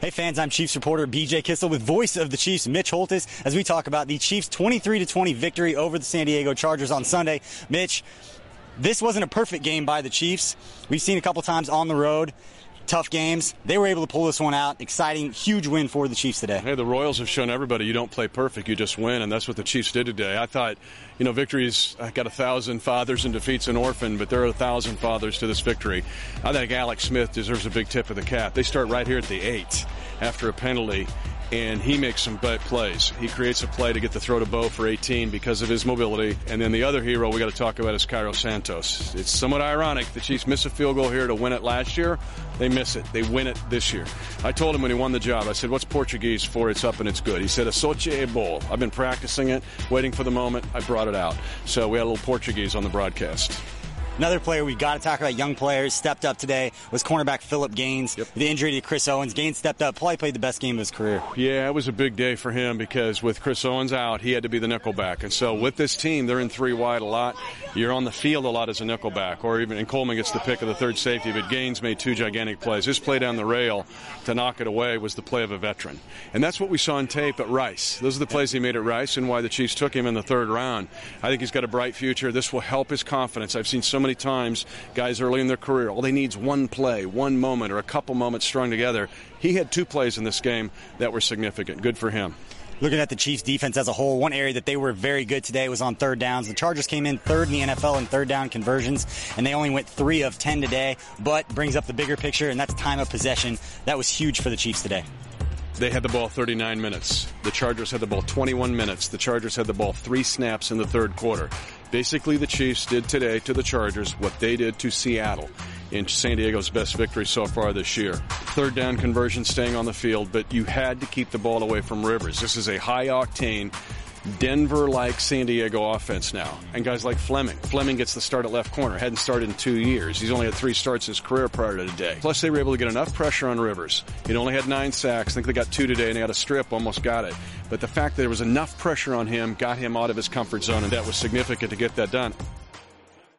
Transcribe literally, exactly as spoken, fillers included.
Hey fans, I'm Chiefs reporter B J Kissel with voice of the Chiefs, Mitch Holtis, as we talk about the Chiefs' twenty-three to twenty victory over the San Diego Chargers on Sunday. Mitch, this wasn't a perfect game by the Chiefs. We've seen a couple times on the road, tough games. They were able to pull this one out. Exciting, huge win for the Chiefs today. Hey, the Royals have shown everybody you don't play perfect, you just win, and that's what the Chiefs did today. I thought, you know, victories I got a thousand fathers and defeats an orphan, but there are a thousand fathers to this victory. I think Alex Smith deserves a big tip of the cap. They start right here at the eight after a penalty, and he makes some bad plays. He creates a play to get the throw to Bo for eighteen because of his mobility. And then the other hero we got to talk about is Cairo Santos. It's somewhat ironic. The Chiefs missed a field goal here to win it last year. They miss it. They win it this year. I told him when he won the job, I said, what's Portuguese for it's up and it's good? He said, Asoce e bol. I've been practicing it, waiting for the moment. I brought it out. So we had a little Portuguese on the broadcast. Another player we got to talk about, young players, stepped up today, was cornerback Phillip Gaines. Yep. The injury to Chris Owens. Gaines stepped up, probably played the best game of his career. Yeah, it was a big day for him because with Chris Owens out, he had to be the nickelback. And so with this team, they're in three wide a lot. You're on the field a lot as a nickelback, or even, and Coleman gets the pick of the third safety, but Gaines made two gigantic plays. His play down the rail to knock it away was the play of a veteran. And that's what we saw on tape at Rice. Those are the plays he made at Rice and why the Chiefs took him in the third round. I think he's got a bright future. This will help his confidence. I've seen so many times guys early in their career, all they need is one play, one moment, or a couple moments strung together. He had two plays in this game that were significant. Good for him. Looking at the Chiefs' defense as a whole, one area that they were very good today was on third downs. The Chargers came in third in the N F L in third down conversions, and they only went three of ten today, but brings up the bigger picture, and that's time of possession. That was huge for the Chiefs today. They had the ball thirty-nine minutes. The Chargers had the ball twenty-one minutes. The Chargers had the ball three snaps in the third quarter. Basically, the Chiefs did today to the Chargers what they did to Seattle in San Diego's best victory so far this year. Third down conversion, staying on the field, but you had to keep the ball away from Rivers. This is a high-octane, Denver-like San Diego offense now. And guys like Fleming. Fleming gets the start at left corner. Hadn't started in two years. He's only had three starts in his career prior to today. Plus, they were able to get enough pressure on Rivers. He only had nine sacks. I think they got two today, and they got a strip, almost got it. But the fact that there was enough pressure on him got him out of his comfort zone, and that was significant to get that done.